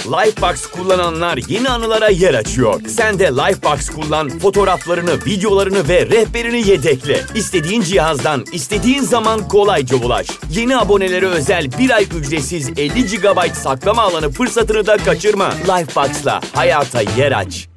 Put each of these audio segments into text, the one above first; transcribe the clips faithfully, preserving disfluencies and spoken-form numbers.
Lifebox kullananlar yeni anılara yer açıyor. Sen de Lifebox kullan, fotoğraflarını, videolarını ve rehberini yedekle. İstediğin cihazdan, istediğin zaman kolayca ulaş. Yeni abonelere özel bir ay ücretsiz elli gigabayt saklama alanı fırsatını da kaçırma. Lifebox'la hayata yer aç.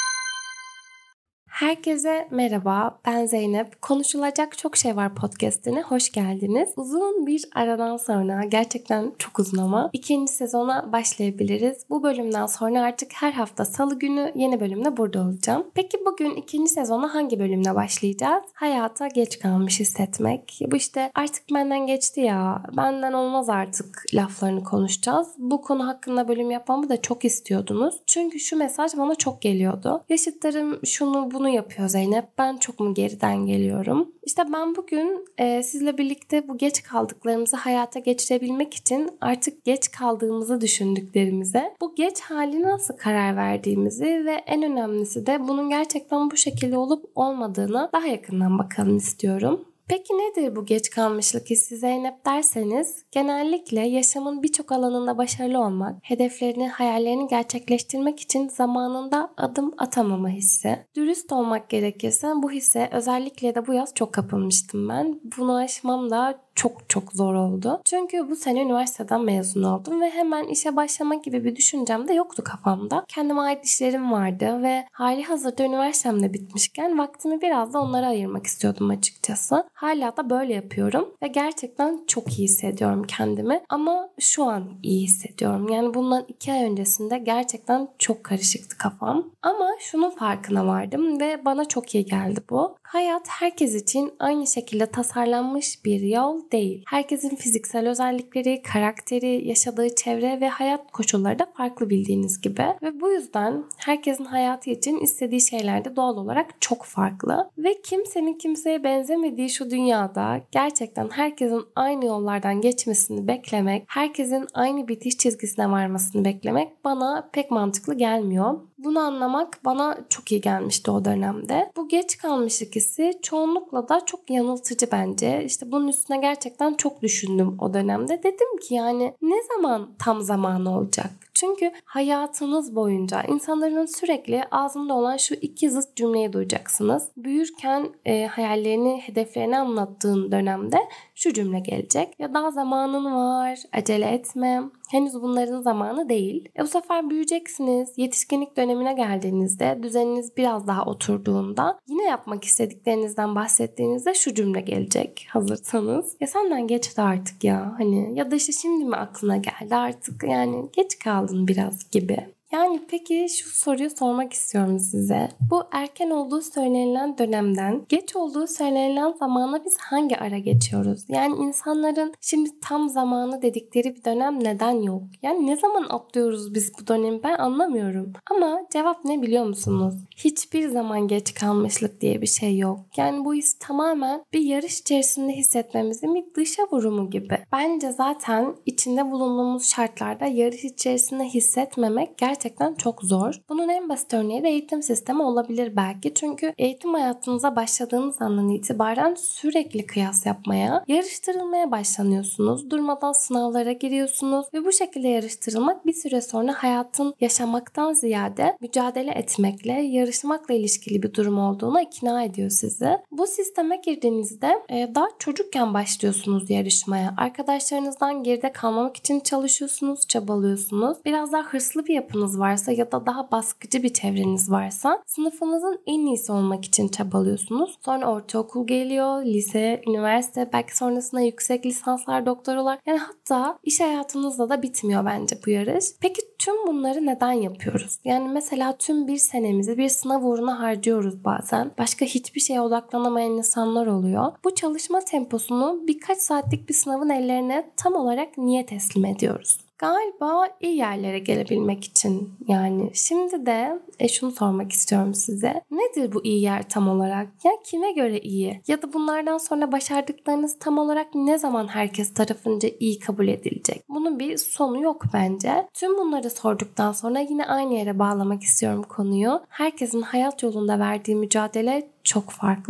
Herkese merhaba, ben Zeynep. Konuşulacak Çok Şey Var podcast'ine hoş geldiniz. Uzun bir aradan sonra, gerçekten çok uzun ama ikinci sezona başlayabiliriz. Bu bölümden sonra artık her hafta salı günü yeni bölümle burada olacağım. Peki bugün ikinci sezona hangi bölümle başlayacağız? Hayata geç kalmış hissetmek. Bu işte artık benden geçti ya, benden olmaz artık laflarını konuşacağız. Bu konu hakkında bölüm yapmamı da çok istiyordunuz. Çünkü şu mesaj bana çok geliyordu. Yaşıtlarım şunu bunu yapıyor Zeynep, ben çok mu geriden geliyorum? İşte ben bugün e, sizle birlikte bu geç kaldıklarımızı hayata geçirebilmek için artık geç kaldığımızı düşündüklerimize, bu geç hali nasıl karar verdiğimizi ve en önemlisi de bunun gerçekten bu şekilde olup olmadığına daha yakından bakalım istiyorum. Peki nedir bu geç kalmışlık hissi Zeynep derseniz, genellikle yaşamın birçok alanında başarılı olmak, hedeflerini, hayallerini gerçekleştirmek için zamanında adım atamama hissi. Dürüst olmak gerekirse bu hisse özellikle de bu yaz çok kapılmıştım ben. Bunu aşmam da çok çok zor oldu. Çünkü bu sene üniversiteden mezun oldum ve hemen işe başlamak gibi bir düşüncem de yoktu kafamda. Kendime ait işlerim vardı ve hali hazırda üniversitem de bitmişken vaktimi biraz da onlara ayırmak istiyordum açıkçası. Hala da böyle yapıyorum ve gerçekten çok iyi hissediyorum kendimi. Ama şu an iyi hissediyorum. Yani bundan iki ay öncesinde gerçekten çok karışıktı kafam. Ama şunun farkına vardım ve bana çok iyi geldi bu. Hayat herkes için aynı şekilde tasarlanmış bir yol değil. Herkesin fiziksel özellikleri, karakteri, yaşadığı çevre ve hayat koşulları da farklı bildiğiniz gibi. Ve bu yüzden herkesin hayatı için istediği şeyler de doğal olarak çok farklı. Ve kimsenin kimseye benzemediği şu dünyada gerçekten herkesin aynı yollardan geçmesini beklemek, herkesin aynı bitiş çizgisine varmasını beklemek bana pek mantıklı gelmiyor. Bunu anlamak bana çok iyi gelmişti o dönemde. Bu geç kalmışlık hissi çoğunlukla da çok yanıltıcı bence. İşte bunun üstüne gerçekten çok düşündüm o dönemde. Dedim ki yani ne zaman tam zamanı olacak? Çünkü hayatınız boyunca insanların sürekli ağzında olan şu iki zıt cümleyi duyacaksınız. Büyürken e, hayallerini, hedeflerini anlattığın dönemde şu cümle gelecek. Ya daha zamanın var, acele etme. Henüz bunların zamanı değil. E bu sefer büyüyeceksiniz. Yetişkinlik dönemine geldiğinizde, düzeniniz biraz daha oturduğunda, yine yapmak istediklerinizden bahsettiğinizde şu cümle gelecek hazırsanız. Ya senden geçti artık ya. Hani ya da işte şimdi mi aklına geldi artık, yani geç kaldın biraz gibi. Yani peki şu soruyu sormak istiyorum size. Bu erken olduğu söylenilen dönemden geç olduğu söylenilen zamana biz hangi ara geçiyoruz? Yani insanların şimdi tam zamanı dedikleri bir dönem neden yok? Yani ne zaman atlıyoruz biz bu dönemi, ben anlamıyorum. Ama cevap ne biliyor musunuz? Hiçbir zaman geç kalmışlık diye bir şey yok. Yani bu his tamamen bir yarış içerisinde hissetmemizin bir dışa vurumu gibi. Bence zaten içinde bulunduğumuz şartlarda yarış içerisinde hissetmemek gerçekten Gerçekten çok zor. Bunun en basit örneği de eğitim sistemi olabilir belki. Çünkü eğitim hayatınıza başladığınız andan itibaren sürekli kıyas yapmaya, yarıştırılmaya başlanıyorsunuz. Durmadan sınavlara giriyorsunuz ve bu şekilde yarıştırılmak bir süre sonra hayatın yaşamaktan ziyade mücadele etmekle, yarışmakla ilişkili bir durum olduğuna ikna ediyor sizi. Bu sisteme girdiğinizde daha çocukken başlıyorsunuz yarışmaya. Arkadaşlarınızdan geride kalmamak için çalışıyorsunuz, çabalıyorsunuz. Biraz daha hırslı bir yapınız varsa ya da daha baskıcı bir çevreniz varsa sınıfınızın en iyisi olmak için çabalıyorsunuz. Sonra ortaokul geliyor, lise, üniversite, belki sonrasında yüksek lisanslar, doktoralar. Yani hatta iş hayatınızda da bitmiyor bence bu yarış. Peki tüm bunları neden yapıyoruz? Yani mesela tüm bir senemizi bir sınav uğruna harcıyoruz bazen. Başka hiçbir şeye odaklanamayan insanlar oluyor. Bu çalışma temposunu birkaç saatlik bir sınavın ellerine tam olarak niye teslim ediyoruz? Galiba iyi yerlere gelebilmek için. Yani şimdi de e, şunu sormak istiyorum size. Nedir bu iyi yer tam olarak? Ya kime göre iyi? Ya da bunlardan sonra başardıklarınız tam olarak ne zaman herkes tarafınca iyi kabul edilecek? Bunun bir sonu yok bence. Tüm bunları sorduktan sonra yine aynı yere bağlamak istiyorum konuyu. Herkesin hayat yolunda verdiği mücadele çok farklı.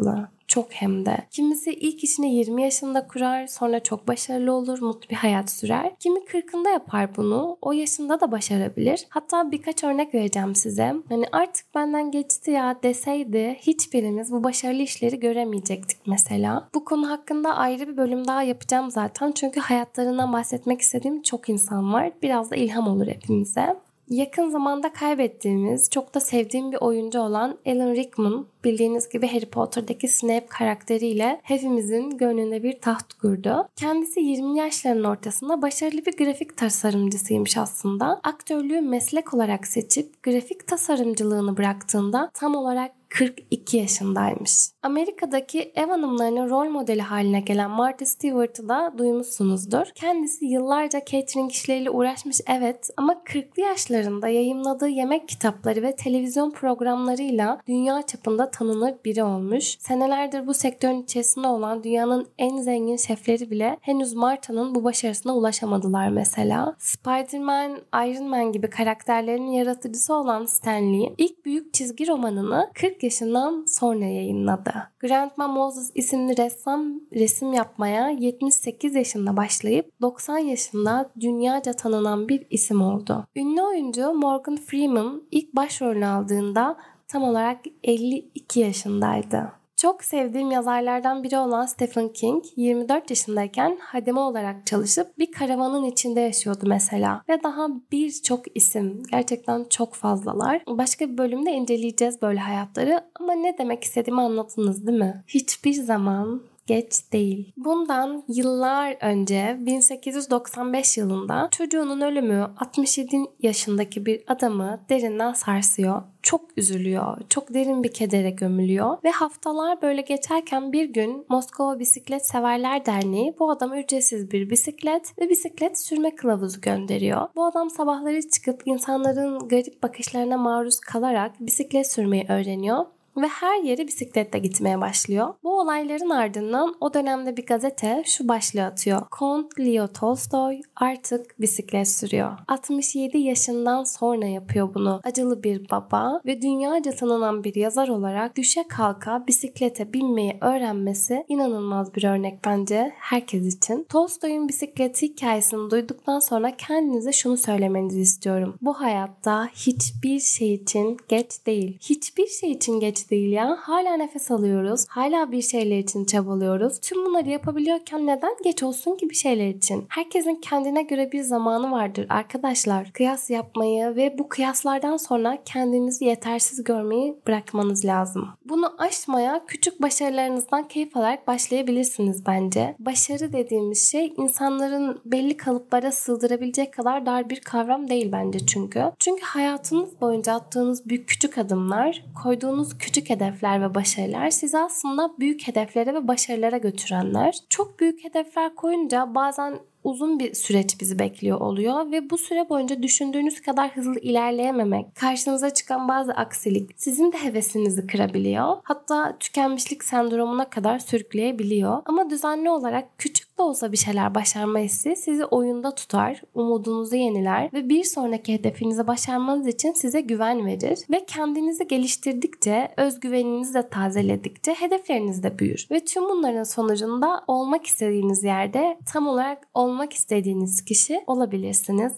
Çok hem de. Kimisi ilk işini yirmi yaşında kurar, sonra çok başarılı olur, mutlu bir hayat sürer. Kimi kırkında yapar bunu, o yaşında da başarabilir. Hatta birkaç örnek vereceğim size. Hani artık benden geçti ya deseydi hiçbirimiz bu başarılı işleri göremeyecektik mesela. Bu konu hakkında ayrı bir bölüm daha yapacağım zaten. Çünkü hayatlarından bahsetmek istediğim çok insan var. Biraz da ilham olur hepimize. Yakın zamanda kaybettiğimiz, çok da sevdiğim bir oyuncu olan Alan Rickman, bildiğiniz gibi Harry Potter'daki Snape karakteriyle hepimizin gönlünde bir taht kurdu. Kendisi yirmi yaşlarının ortasında başarılı bir grafik tasarımcısıymış aslında. Aktörlüğü meslek olarak seçip grafik tasarımcılığını bıraktığında tam olarak kırk iki yaşındaymış. Amerika'daki ev hanımlarının rol modeli haline gelen Martha Stewart'ı da duymuşsunuzdur. Kendisi yıllarca catering işleriyle uğraşmış evet ama kırklı yaşlarında yayımladığı yemek kitapları ve televizyon programlarıyla dünya çapında tanınır biri olmuş. Senelerdir bu sektörün içerisinde olan dünyanın en zengin şefleri bile henüz Martha'nın bu başarısına ulaşamadılar mesela. Spider-Man, Iron Man gibi karakterlerin yaratıcısı olan Stan Lee ilk büyük çizgi romanını kırk yaşından sonra yayınladı. Grandma Moses isimli ressam resim yapmaya yetmiş sekiz yaşında başlayıp doksan yaşında dünyaca tanınan bir isim oldu. Ünlü oyuncu Morgan Freeman ilk başrolünü aldığında tam olarak elli iki yaşındaydı. Çok sevdiğim yazarlardan biri olan Stephen King yirmi dört yaşındayken hademe olarak çalışıp bir karavanın içinde yaşıyordu mesela. Ve daha birçok isim, gerçekten çok fazlalar. Başka bir bölümde inceleyeceğiz böyle hayatları ama ne demek istediğimi anladınız değil mi? Hiçbir zaman geç değil. Bundan yıllar önce bin sekiz yüz doksan beş yılında çocuğunun ölümü altmış yedi yaşındaki bir adamı derinden sarsıyor. Çok üzülüyor, çok derin bir kedere gömülüyor ve haftalar böyle geçerken bir gün Moskova Bisiklet Severler Derneği bu adama ücretsiz bir bisiklet ve bisiklet sürme kılavuzu gönderiyor. Bu adam sabahları çıkıp insanların garip bakışlarına maruz kalarak bisiklet sürmeyi öğreniyor. Ve her yere bisikletle gitmeye başlıyor. Bu olayların ardından o dönemde bir gazete şu başlığı atıyor. Kont Leo Tolstoy artık bisiklet sürüyor. altmış yedi yaşından sonra yapıyor bunu. Acılı bir baba ve dünyaca tanınan bir yazar olarak düşe kalka bisiklete binmeyi öğrenmesi inanılmaz bir örnek bence herkes için. Tolstoy'un bisikleti hikayesini duyduktan sonra kendinize şunu söylemenizi istiyorum. Bu hayatta hiçbir şey için geç değil. Hiçbir şey için geç değil ya. Hala nefes alıyoruz. Hala bir şeyler için çabalıyoruz. Tüm bunları yapabiliyorken neden geç olsun ki bir şeyler için? Herkesin kendine göre bir zamanı vardır arkadaşlar. Kıyas yapmayı ve bu kıyaslardan sonra kendinizi yetersiz görmeyi bırakmanız lazım. Bunu aşmaya küçük başarılarınızdan keyif alarak başlayabilirsiniz bence. Başarı dediğimiz şey insanların belli kalıplara sığdırabilecek kadar dar bir kavram değil bence çünkü. Çünkü hayatınız boyunca attığınız büyük küçük adımlar, koyduğunuz küçük hedefler ve başarılar sizi aslında büyük hedeflere ve başarılara götürenler. Çok büyük hedefler koyunca bazen uzun bir süreç bizi bekliyor oluyor ve bu süre boyunca düşündüğünüz kadar hızlı ilerleyememek, karşınıza çıkan bazı aksilik sizin de hevesinizi kırabiliyor. Hatta tükenmişlik sendromuna kadar sürükleyebiliyor. Ama düzenli olarak küçük de olsa bir şeyler başarma hissi sizi oyunda tutar, umudunuzu yeniler ve bir sonraki hedefinizi başarmanız için size güven verir ve kendinizi geliştirdikçe, özgüveninizi de tazeledikçe hedefleriniz de büyür. Ve tüm bunların sonucunda olmak istediğiniz yerde tam olarak olmak istediğiniz kişi olabilirsiniz.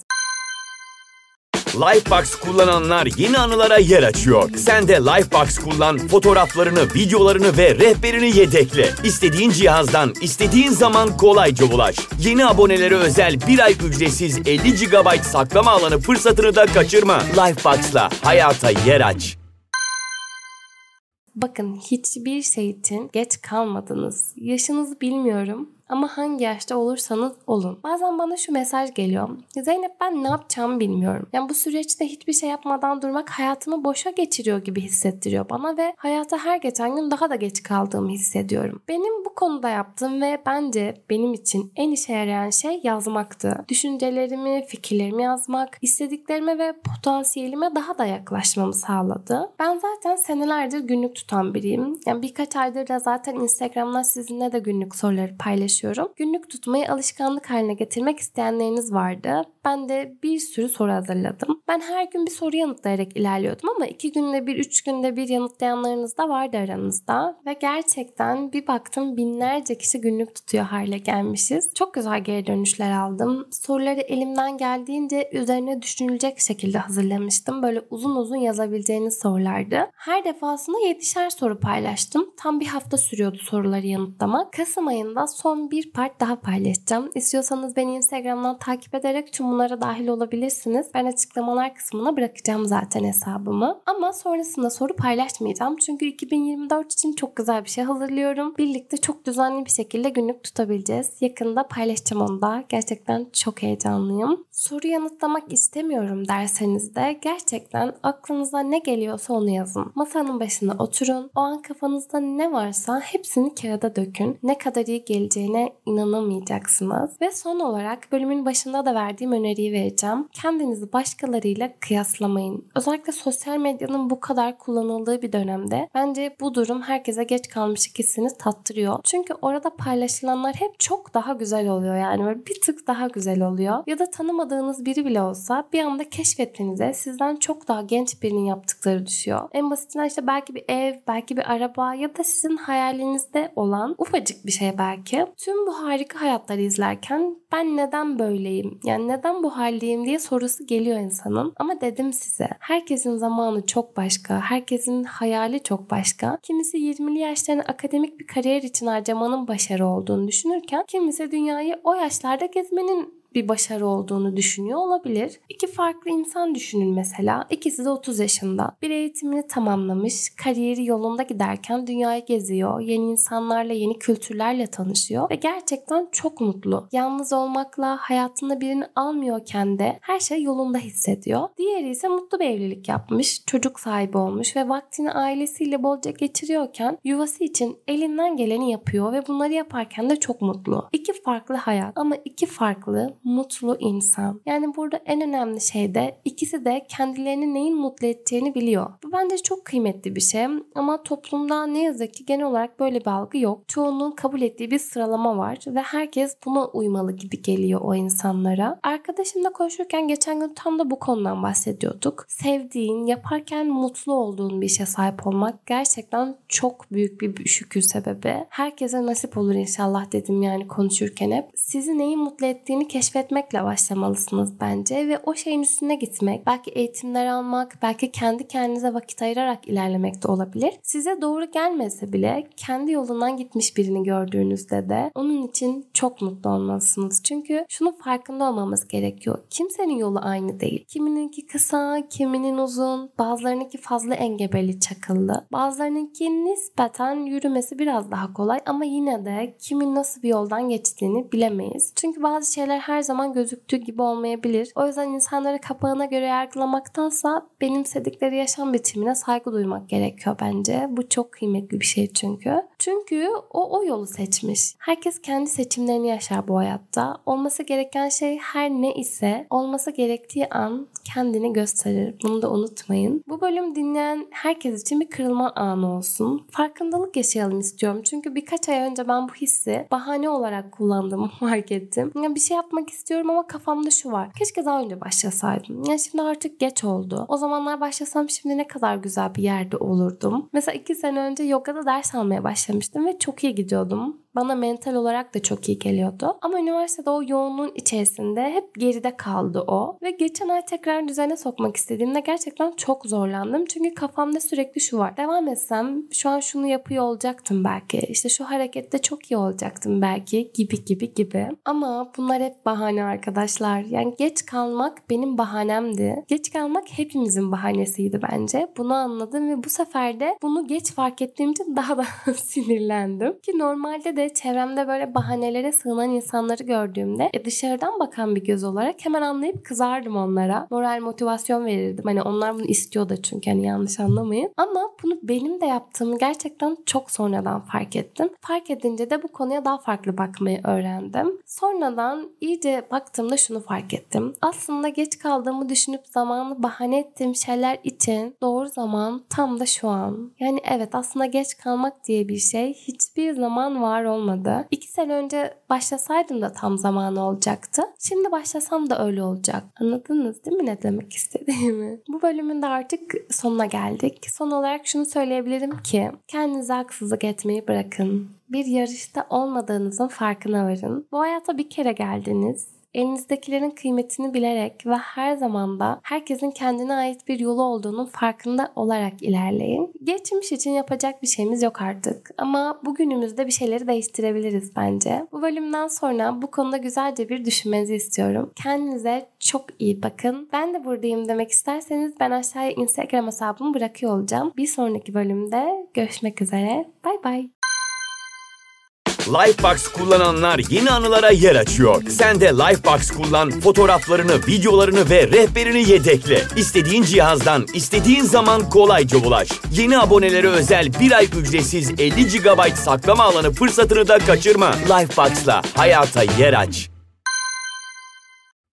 Lifebox kullananlar yeni anılara yer açıyor. Sen de Lifebox kullan, fotoğraflarını, videolarını ve rehberini yedekle. İstediğin cihazdan, istediğin zaman kolayca ulaş. Yeni abonelere özel bir ay ücretsiz elli gigabayt saklama alanı fırsatını da kaçırma. Lifebox'la hayata yer aç. Bakın hiçbir şey için geç kalmadınız. Yaşınızı bilmiyorum ama hangi yaşta olursanız olun. Bazen bana şu mesaj geliyor. Zeynep ben ne yapacağımı bilmiyorum. Yani bu süreçte hiçbir şey yapmadan durmak hayatımı boşa geçiriyor gibi hissettiriyor bana ve hayata her geçen gün daha da geç kaldığımı hissediyorum. Benim bu konuda yaptığım ve bence benim için en işe yarayan şey yazmaktı. Düşüncelerimi, fikirlerimi yazmak, istediklerime ve potansiyelime daha da yaklaşmamı sağladı. Ben zaten senelerdir günlük tutan biriyim. Yani birkaç aydır da zaten Instagram'dan sizinle de günlük soruları paylaşıyorum. paylaşıyorum. Günlük tutmayı alışkanlık haline getirmek isteyenleriniz vardı. Ben de bir sürü soru hazırladım. Ben her gün bir soru yanıtlayarak ilerliyordum ama iki günde bir, üç günde bir yanıtlayanlarınız da vardı aranızda. Ve gerçekten bir baktım binlerce kişi günlük tutuyor hale gelmişiz. Çok güzel geri dönüşler aldım. Soruları elimden geldiğince üzerine düşünülecek şekilde hazırlamıştım. Böyle uzun uzun yazabileceğiniz sorulardı. Her defasında yedişer soru paylaştım. Tam bir hafta sürüyordu soruları yanıtlamak. Kasım ayında son bir part daha paylaşacağım. İstiyorsanız beni Instagram'dan takip ederek tüm bunlara dahil olabilirsiniz. Ben açıklamalar kısmına bırakacağım zaten hesabımı. Ama sonrasında soru paylaşmayacağım. Çünkü iki bin yirmi dört için çok güzel bir şey hazırlıyorum. Birlikte çok düzenli bir şekilde günlük tutabileceğiz. Yakında paylaşacağım onu da. Gerçekten çok heyecanlıyım. Soru yanıtlamak istemiyorum derseniz de gerçekten aklınıza ne geliyorsa onu yazın. Masanın başına oturun. O an kafanızda ne varsa hepsini kağıda dökün. Ne kadar iyi geleceğine inanamayacaksınız. Ve son olarak bölümün başında da verdiğim öneriyi vereceğim. Kendinizi başkalarıyla kıyaslamayın. Özellikle sosyal medyanın bu kadar kullanıldığı bir dönemde bence bu durum herkese geç kalmış hissini tattırıyor. Çünkü orada paylaşılanlar hep çok daha güzel oluyor yani. Böyle bir tık daha güzel oluyor. Ya da tanımadığınız biri bile olsa bir anda keşfetmenize sizden çok daha genç birinin yaptıkları düşüyor. En basitinden işte belki bir ev, belki bir araba ya da sizin hayalinizde olan ufacık bir şey belki. Tüm bu harika hayatları izlerken ben neden böyleyim? Yani neden bu haldeyim diye sorusu geliyor insanın. Ama dedim size herkesin zamanı çok başka. Herkesin hayali çok başka. Kimisi yirmili yaşlarını akademik bir kariyer için harcamanın başarı olduğunu düşünürken kimisi dünyayı o yaşlarda gezmenin bir başarı olduğunu düşünüyor olabilir. İki farklı insan düşünün mesela. İkisi de otuz yaşında. Bir eğitimini tamamlamış, kariyeri yolunda giderken dünyayı geziyor, yeni insanlarla, yeni kültürlerle tanışıyor ve gerçekten çok mutlu. Yalnız olmakla, hayatında birini almıyorken de her şey yolunda hissediyor. Diğeri ise mutlu bir evlilik yapmış, çocuk sahibi olmuş ve vaktini ailesiyle bolca geçiriyorken yuvası için elinden geleni yapıyor ve bunları yaparken de çok mutlu. İki farklı hayat ama iki farklı mutlu insan. Yani burada en önemli şey de ikisi de kendilerini neyin mutlu edeceğini biliyor. Bu bence çok kıymetli bir şey ama toplumda ne yazık ki genel olarak böyle bir algı yok. Çoğunluğun kabul ettiği bir sıralama var ve herkes buna uymalı gibi geliyor o insanlara. Arkadaşımla konuşurken geçen gün tam da bu konudan bahsediyorduk. Sevdiğin, yaparken mutlu olduğun bir işe sahip olmak gerçekten çok büyük bir şükür sebebi. Herkese nasip olur inşallah dedim yani konuşurken hep. Sizi neyin mutlu ettiğini keşfetmek keşfetmekle başlamalısınız bence ve o şeyin üstüne gitmek, belki eğitimler almak, belki kendi kendinize vakit ayırarak ilerlemek de olabilir. Size doğru gelmese bile kendi yolundan gitmiş birini gördüğünüzde de onun için çok mutlu olmalısınız. Çünkü şunun farkında olmamız gerekiyor. Kimsenin yolu aynı değil. Kimininki kısa, kiminin uzun, bazılarınınki fazla engebeli, çakıllı. Bazılarınınki nispeten yürümesi biraz daha kolay ama yine de kimin nasıl bir yoldan geçtiğini bilemeyiz. Çünkü bazı şeyler her zaman gözüktüğü gibi olmayabilir. O yüzden insanları kapağına göre yargılamaktansa benimsedikleri yaşam biçimine saygı duymak gerekiyor bence. Bu çok kıymetli bir şey çünkü. Çünkü o o yolu seçmiş. Herkes kendi seçimlerini yaşar bu hayatta. Olması gereken şey her ne ise olması gerektiği an kendini gösterir. Bunu da unutmayın. Bu bölüm dinleyen herkes için bir kırılma anı olsun. Farkındalık yaşayalım istiyorum. Çünkü birkaç ay önce ben bu hissi bahane olarak kullandığımı fark ettim. Yani bir şey yapmak istiyorum ama kafamda şu var. Keşke daha önce başlasaydım. Yani şimdi artık geç oldu. O zamanlar başlasam şimdi ne kadar güzel bir yerde olurdum. Mesela iki sene önce yogada ders almaya başlamıştım ve çok iyi gidiyordum. Bana mental olarak da çok iyi geliyordu. Ama üniversitede o yoğunluğun içerisinde hep geride kaldı o. Ve geçen ay tekrar düzene sokmak istediğimde gerçekten çok zorlandım. Çünkü kafamda sürekli şu var. Devam etsem şu an şunu yapıyor olacaktım belki. İşte şu harekette çok iyi olacaktım belki gibi gibi gibi. Ama bunlar hep bahane arkadaşlar. Yani geç kalmak benim bahanemdi. Geç kalmak hepimizin bahanesiydi bence. Bunu anladım ve bu sefer de bunu geç fark ettiğim için daha da sinirlendim. Ki normalde de çevremde böyle bahanelere sığınan insanları gördüğümde e, dışarıdan bakan bir göz olarak hemen anlayıp kızardım onlara. Moral, motivasyon verirdim. Hani onlar bunu istiyor da çünkü hani yanlış anlamayın. Ama bunu benim de yaptığımı gerçekten çok sonradan fark ettim. Fark edince de bu konuya daha farklı bakmayı öğrendim. Sonradan iyice baktığımda şunu fark ettim. Aslında geç kaldığımı düşünüp zamanı bahane ettiğim şeyler için doğru zaman tam da şu an. Yani evet aslında geç kalmak diye bir şey hiçbir zaman var olmadı. İki sene önce başlasaydım da tam zamanı olacaktı. Şimdi başlasam da öyle olacak. Anladınız değil mi ne demek istediğimi? Bu bölümün de artık sonuna geldik. Son olarak şunu söyleyebilirim ki kendinize haksızlık etmeyi bırakın. Bir yarışta olmadığınızın farkına varın. Bu hayata bir kere geldiniz. Elinizdekilerin kıymetini bilerek ve her zaman da herkesin kendine ait bir yolu olduğunun farkında olarak ilerleyin. Geçmiş için yapacak bir şeyimiz yok artık. Ama bugünümüzde bir şeyleri değiştirebiliriz bence. Bu bölümden sonra bu konuda güzelce bir düşünmenizi istiyorum. Kendinize çok iyi bakın. Ben de buradayım demek isterseniz ben aşağıya Instagram hesabımı bırakıyor olacağım. Bir sonraki bölümde görüşmek üzere. Bay bay. Lifebox kullananlar yeni anılara yer açıyor. Sen de Lifebox kullan, fotoğraflarını, videolarını ve rehberini yedekle. İstediğin cihazdan, istediğin zaman kolayca ulaş. Yeni abonelere özel bir ay ücretsiz elli gigabayt saklama alanı fırsatını da kaçırma. Lifebox'la hayata yer aç.